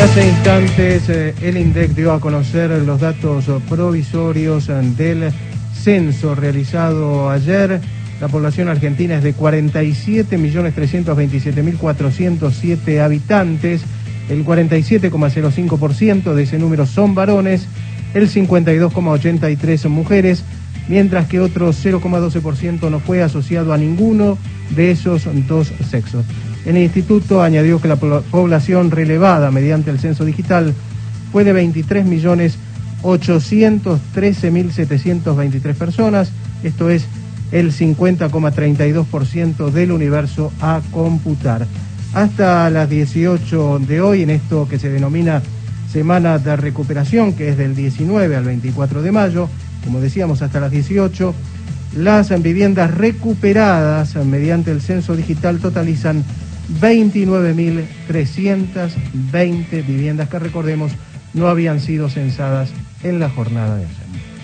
Hace instantes el INDEC dio a conocer los datos provisorios del censo realizado ayer. La población argentina es de 47.327.407 habitantes. El 47,05% de ese número son varones, el 52,83% son mujeres, mientras que otro 0,12% no fue asociado a ninguno de esos dos sexos. El instituto añadió que la población relevada mediante el censo digital fue de 23.813.723 personas, esto es el 50,32% del universo a computar. Hasta las 18 de hoy, en esto que se denomina Semana de Recuperación, que es del 19 al 24 de mayo, como decíamos, hasta las 18, las viviendas recuperadas mediante el censo digital totalizan 29.320 viviendas que, recordemos, no habían sido censadas en la jornada de ayer.